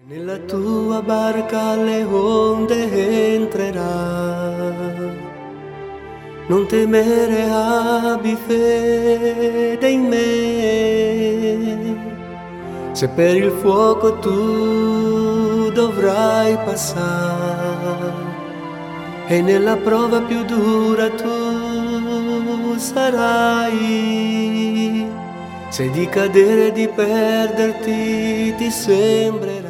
Nella tua barca le onde entrerà, non temere, abbi fede in me. Se per il fuoco tu dovrai passare e nella prova più dura tu sarai, se di cadere e di perderti ti sembrerà,